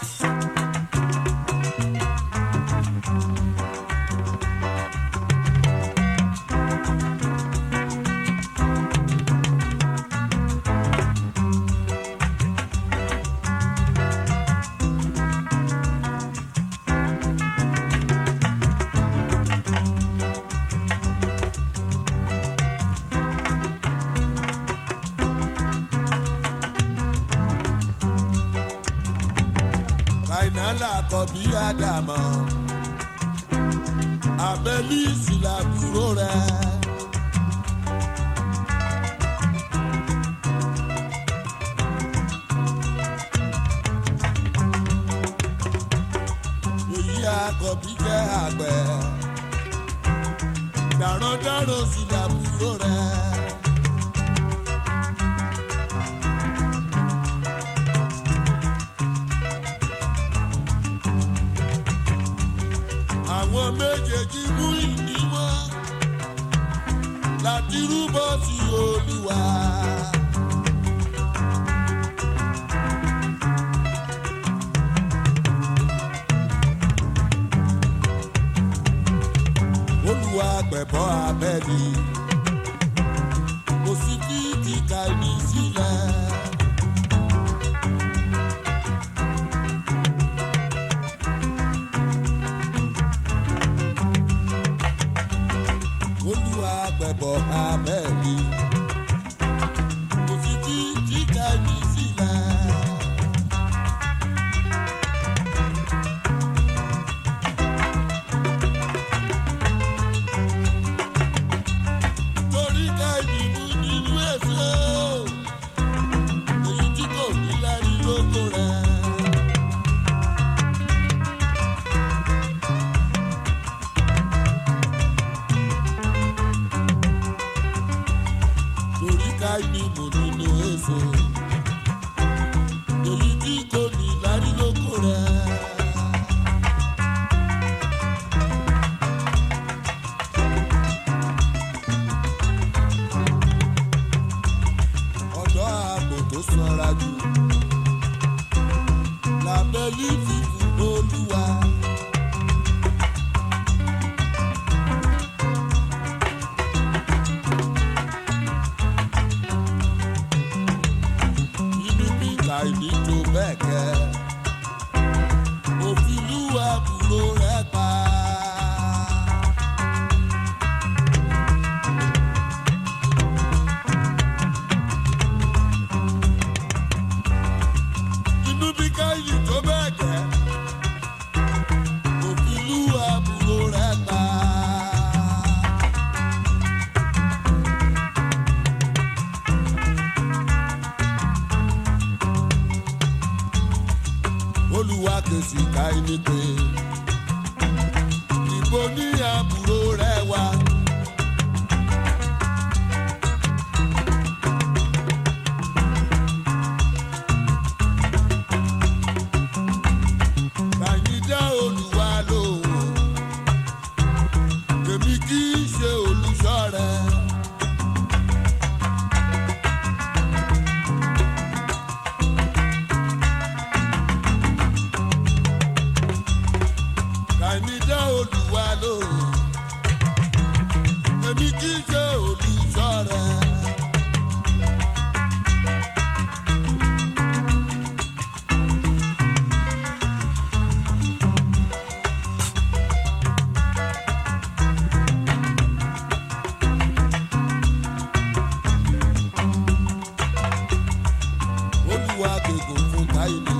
Àkọ́bí Ádámọ̀ Abẹ́lí ìsìlàbúrò rẹ̀. Èyí àkọ́bí jẹ́ àgbẹ̀ dàrọ́dàrọ́ ìsìlàbúrò rẹ̀. Àwọn méjèèjì mú ìní wọn láti rúbọ sí Olúwa. Olúwa gbẹ̀bọ́ Ábẹ́lì kò sí kí ti Káínì sílẹ̀. Gbẹ̀bọ̀ Ábẹ́lì kò sí kí tí Káínì sílẹ̀. Torí Káínì mú nínú èso èyí tí kò ní lárí lóko rẹ̀. Káínì mú nínú èso èyí tí kò ní lárí lóko rẹ̀. Ọ̀dọ́ àgbò tó sanra jù l'Ábẹ́lì fi fún Olúwa. Káínì tó bẹ́ẹ̀ gẹ́ òfin lù àbúrò rẹ̀ pa. Inú bí Káínì tó bẹ́ẹ̀ gẹ́ òfin lù àbúrò rẹ̀ pa. Olúwa ké sí Káínì pé ìbò ní àbúrò rẹ̀ wá. Káínì dá Olúwa lóhùn èmi kì í ṣe olùṣọ́ rẹ̀. Káínì dá Olúwa lóhùn èmi kì í ṣe olùṣọ́ rẹ̀. Olúwa gbègùn fún Káínì.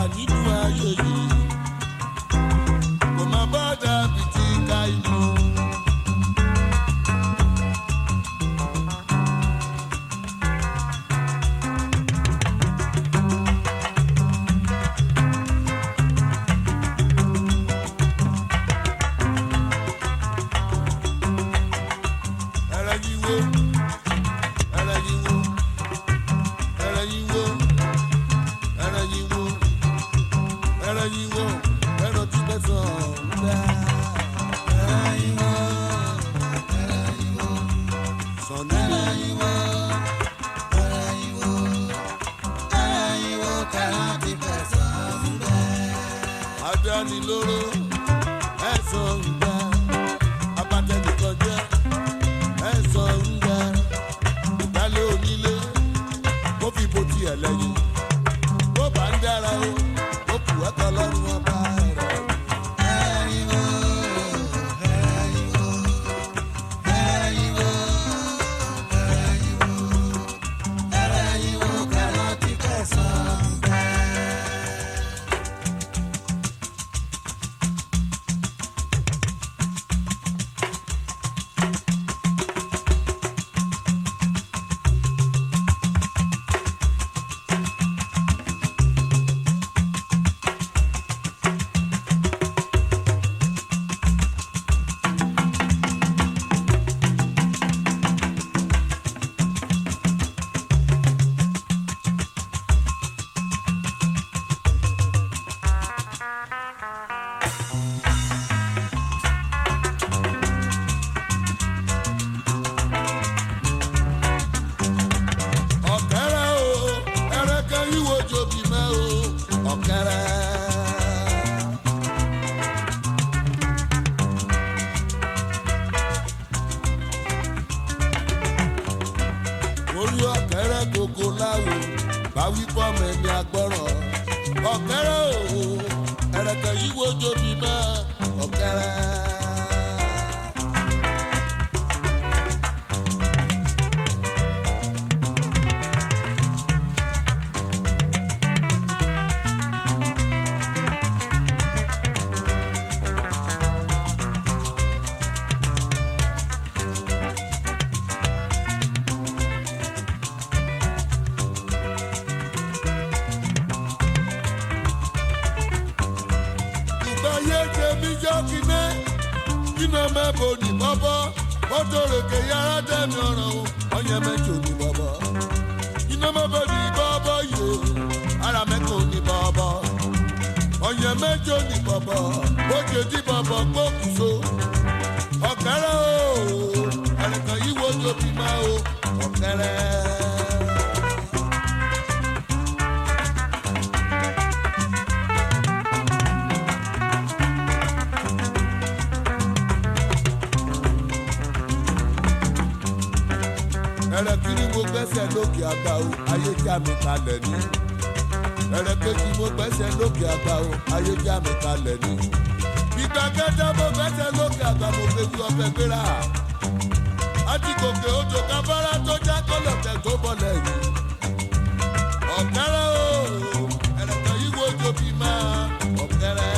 nínú ayé yìí kò má bá dàbí ti ká inú. Adánilóró ẹ̀sọ́ ń gbà abatẹnìkan jẹ́ ẹ̀sọ́ ń gbà ìdálé onílé kó fi bo tiẹ̀ lẹ́yìn bó bá ń dára o ó kù ẹ́kọ́ lọ́rùn ọba rẹ̀. Orí ọ̀kẹ́rẹ́ kòkó láwo báwí pọ́mọ ẹni agbọ́rọ̀ ọ̀kẹ́rẹ́ o ẹ̀rẹ̀kẹ́ yìí wo jóbi mọ́ ọ̀kẹ́rẹ́. Iná mẹ́bò ní bọ́bọ́, ó tòrèké yàrá dẹ́mi ọ̀ràn o, ọ̀yẹ́ mẹ́jọ ní bọ́bọ́. Iná mẹ́bò ní bọ́bọ́ yìí, ara mẹ́kò ní bọ́bọ́. Ọ̀yẹ́ mẹ́jọ ní bọ́bọ́, ó jẹ tí bọ́bọ́ gbókùn so. Ọ̀kẹ́rẹ́ o, ẹ̀rẹ̀kàn yìí wo tóbi máa o, ọ̀kẹ́rẹ́. Ẹ̀rẹ̀kìnní mo gbẹ́sẹ̀ lókè àgbà o, ayé já mi kalẹ̀ ni. Ẹ̀rẹ̀kejì mo gbẹ́sẹ̀ lókè àgbà o, ayé já mi kalẹ̀ ni. Ìgbà kẹta mo gbẹ́sẹ̀ lókè àgbà mo gbé fi ọbẹ̀ gbéra. Àti gòkè odò kábàárà tó já kọ́lọ̀tẹ̀ tó bọ̀lẹ̀ yìí. Ọ̀kẹ́rẹ́ o, ẹ̀rẹ̀kàn yìí wo tóbi máa ọ̀kẹ́rẹ́.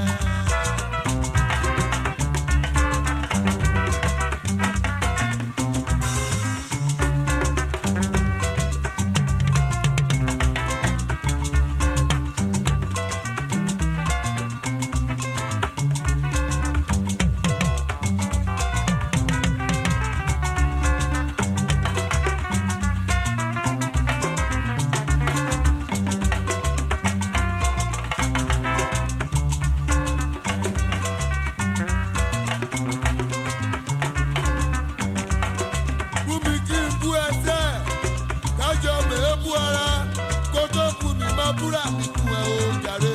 Búra mi kú ẹ o jàre.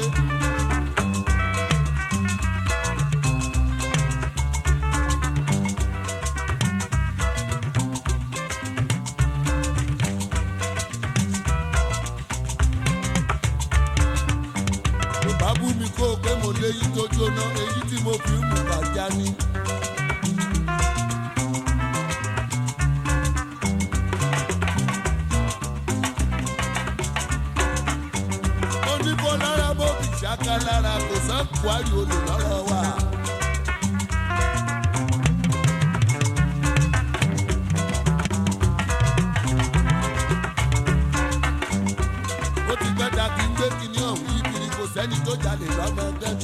Bàbá bú mi kó o pé mo léyìí tó jóná, èyí tí mo fi ń mú bàjá ní. ká lára kò sọ́ọ̀kù ayò olè lọ́rọ̀ wa. ó ti gbẹ́dà kí n gbé kinní ọ̀hún yìí kiri kò sẹ́ni tó jalè lọ́mọ ẹgbẹ́